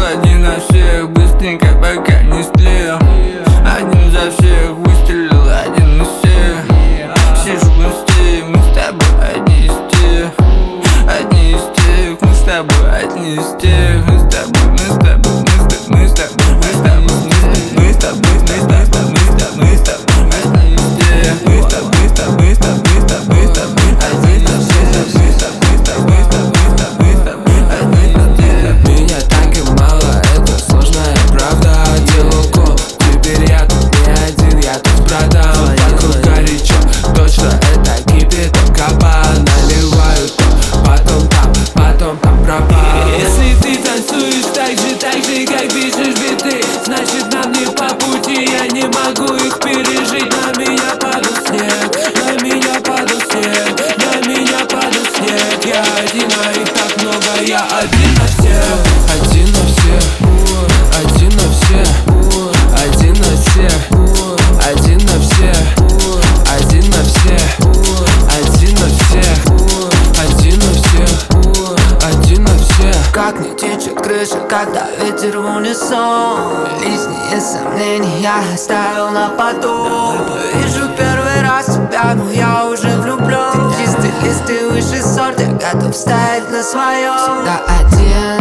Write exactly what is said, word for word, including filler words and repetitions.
один на всех, быстренько пока не стлел. Один за всех выстрелил, один из всех. Сижу в инсте, мы с тобой одни из тех. Одни из тех, мы с тобой одни из тех. Мы с тобой, мы с тобой, мы с тобой, мы с тобой, мы с тобой, мы с тобой, мы с тобой, мы с тобой, мы с тобой, одни из тех. Мы с тобой, мы с тобой, мы с тобой, мы с тобой, мы с тобой, одни из тех. Мы с тобой, мы с тобой, мы с тобой, мы с тобой, одни из тех. Меня так и мало, это сложная правда. Делал гол, теперь я тут не один, я тут с братом. Вокруг горячо, точно это кипит, капа. Наливаю то, потом там, потом там пропал. Если ты танцуешь так же, так же, как пишешь биты, значит нам не по пути, я не могу их пережить. На меня падал снег, на меня падал снег, на меня падал снег. Я один, а их так много, я один на всех. Один на всех, один на всех, один на всех, один на всех, один на всех, один на всех, один на всех, один на всех. Как не течет крыша, когда ветер в унисон. Лишние сомнения я оставил на потом. Вижу первый раз тебя, но я уже влюблен. Чистый лист и высший сорт, я готов стоять на своем. Всегда один.